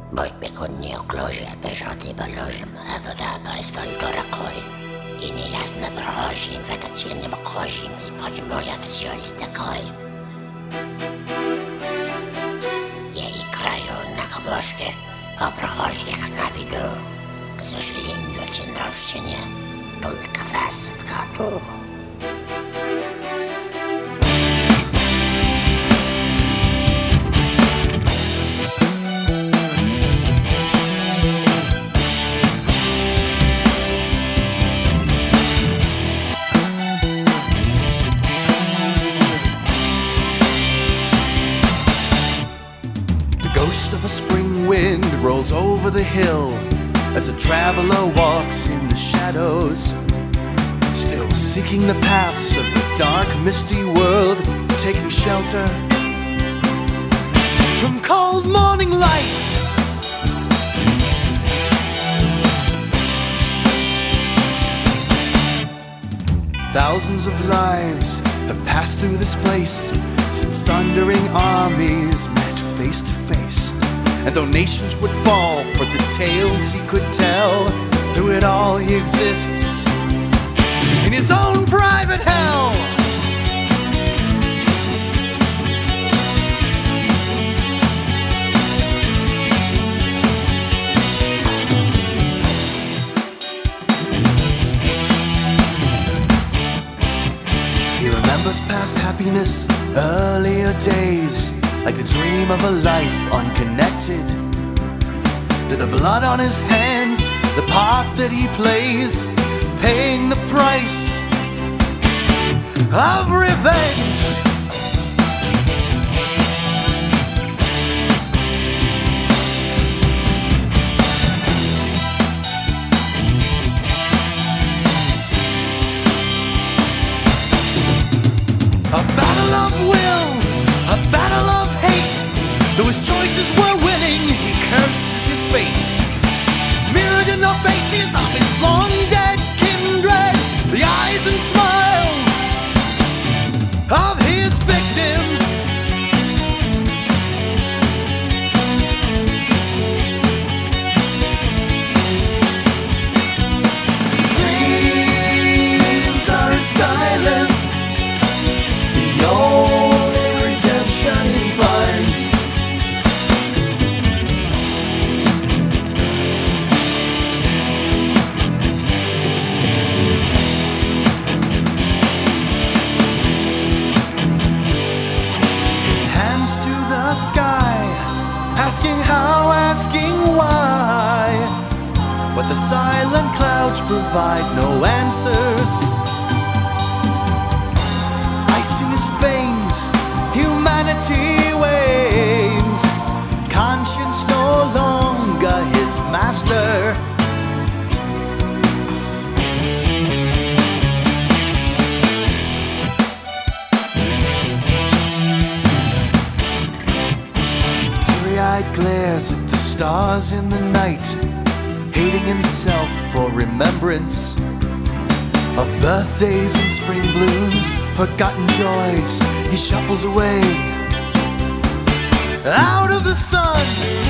Most bekunni okložja bežati baložim, evo da bezfel dorakoj. I niejasne prožim, wakacyjnym okozim I poć moja wzioli takoj. Jej kraju na komoszkie, o prożjach na widu. K sожалению, день рождения только раз в году. Ghost of a spring wind rolls over the hill as a traveler walks in the shadows, still seeking the paths of the dark, misty world, taking shelter from cold morning light. Thousands of lives have passed through this place since thundering armies met face to face. And though nations would fall for the tales he could tell, through it all he exists in his own private hell. He remembers past happiness, earlier days, like the dream of a life unconnected to the blood on his hands, the part that he plays, paying the price of revenge. A battle of wills, a battle of hate. Though his choices were winning, he curses his fate. Mirrored in the faces of his long dead kindred, the eyes and smiles of his victims. Dreams are in silence, the only redemption he finds. His hands to the sky, asking how, asking why. But the silent clouds provide no answers. Ice in his veins, humanity wanes. Conscience no longer his master. Teary-eyed glares at the stars in the night, hating himself for remembrance of birthdays and spring blooms, forgotten joys. He shuffles away out of the sun.